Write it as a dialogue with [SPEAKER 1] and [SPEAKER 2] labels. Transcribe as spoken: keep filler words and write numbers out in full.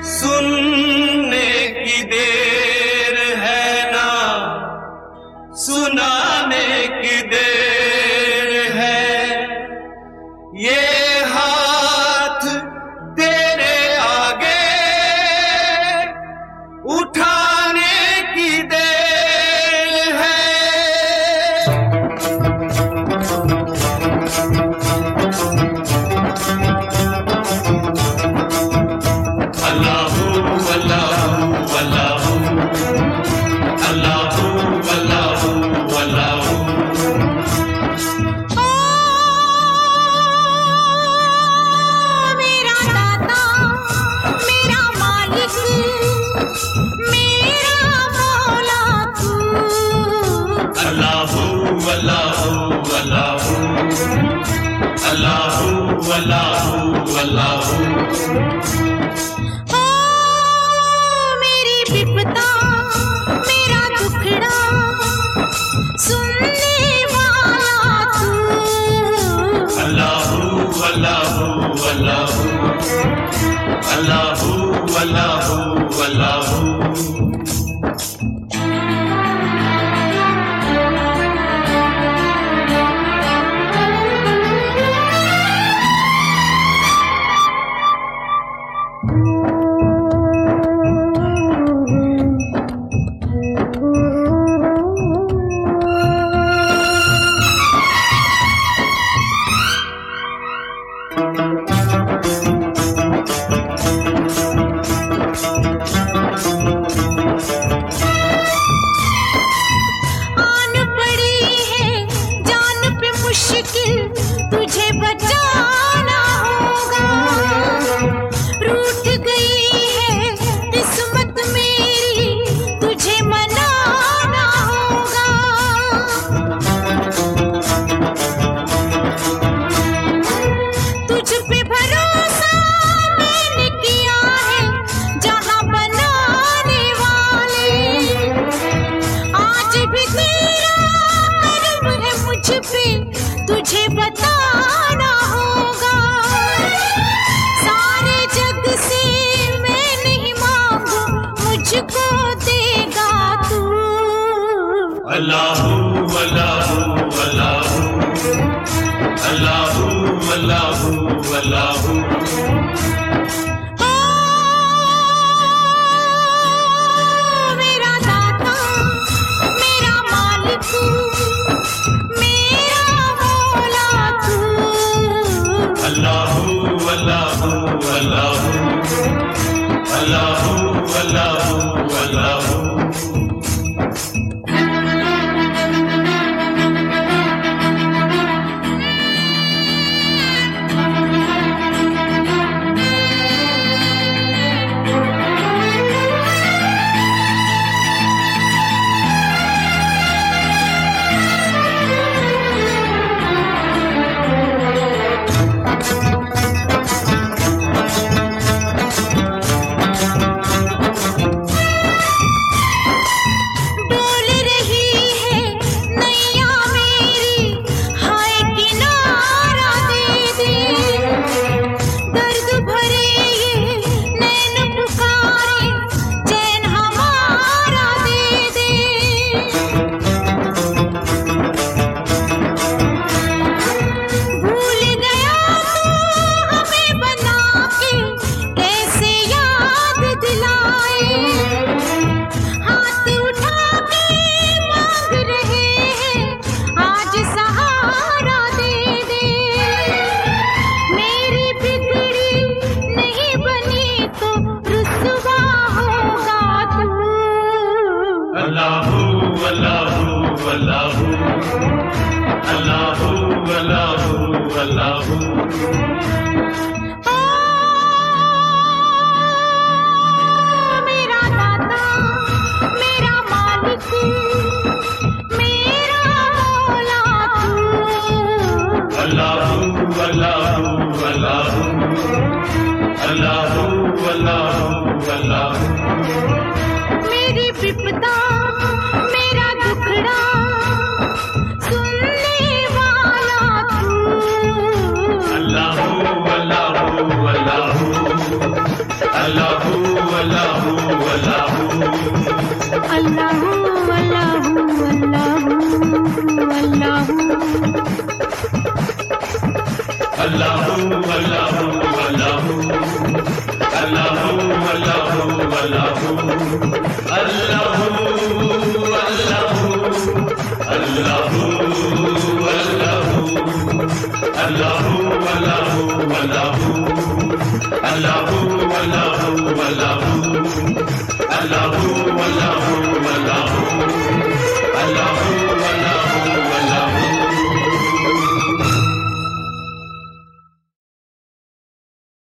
[SPEAKER 1] सुनने की देर है ना, सुनाने की देर है। ये हाथ तेरे आगे उठाने की देर है। अल्लाहू अल्लाहू अल्लाहू अल्लाहू अल्लाहू अल्लाहू।
[SPEAKER 2] ओ मेरा दाता, मेरा मालिक, मेरा मौला तू।
[SPEAKER 1] अल्लाहू अल्लाहू अल्लाहू अल्लाहू अल्लाहू अल्लाहू।
[SPEAKER 2] ओ मेरी विपदा, मेरा दुखड़ा सुनने वाला तू।
[SPEAKER 1] अल्लाहू अल्लाहू अल्लाहू अल्लाहू अल्लाहू अल्लाहू।
[SPEAKER 2] आन पड़ी है जान पे मुश्किल, तुझे बचाना होगा। रूठ गई है किस्मत मेरी, तुझे मनाना होगा। तुझ पे भरोसा मैंने किया है, जहां बनाने वाले। आज भी तेरा कर्म है मुझ पे, तुझे बताना होगा। सारे जग से मैं नहीं मांगू, मुझको देगा तू।
[SPEAKER 1] अल्लाहू अल्लाहू अल्लाहू अल्लाहू अल्लाहू अल्लाहू।
[SPEAKER 2] ओ मेरा दाता, मेरा मालिक, मेरा मौला तू।
[SPEAKER 1] अल्लाहू अल्लाहू अल्लाहू अल्लाहू अल्लाहू अल्लाहू।
[SPEAKER 2] डोल रही है नैया मेरी, हाय किनारा दे दे। दर्द भरे ये नैन पुकारे, चैन हमारा दे दे। भूल गया तू हमें बना के, कैसे याद दिलाए। हाथ उठा के मांग रहे हैं, आज सहारा दे दे। मेरी बिगड़ी नहीं बनी तो रुसवा होगा तू।
[SPEAKER 1] अल्लाहू अल्लाहू अल्लाहू अल्लाहू अल्लाहू अल्लाहू।
[SPEAKER 2] ओ मेरा दाता, मेरा मालिक, मेरा मौला तू।
[SPEAKER 1] अल्लाहू अल्लाहू अल्लाहू अल्लाहू अल्लाहू अल्लाहू।
[SPEAKER 2] मेरी विपदा, मेरा दुखड़ा सुनने वाला तू।
[SPEAKER 1] अल्लाहू अल्लाहू अल्लाहू अल्लाहू
[SPEAKER 2] अल्लाह अल्लाह अल्लाह अल्लाह
[SPEAKER 1] अल्लाहु अल्लाहु अल्लाहु अल्लाहु अल्लाहु अल्लाहु अल्लाहु अल्लाहु अल्लाहु अल्लाहु अल्लाहु अल्लाहु अल्लाहु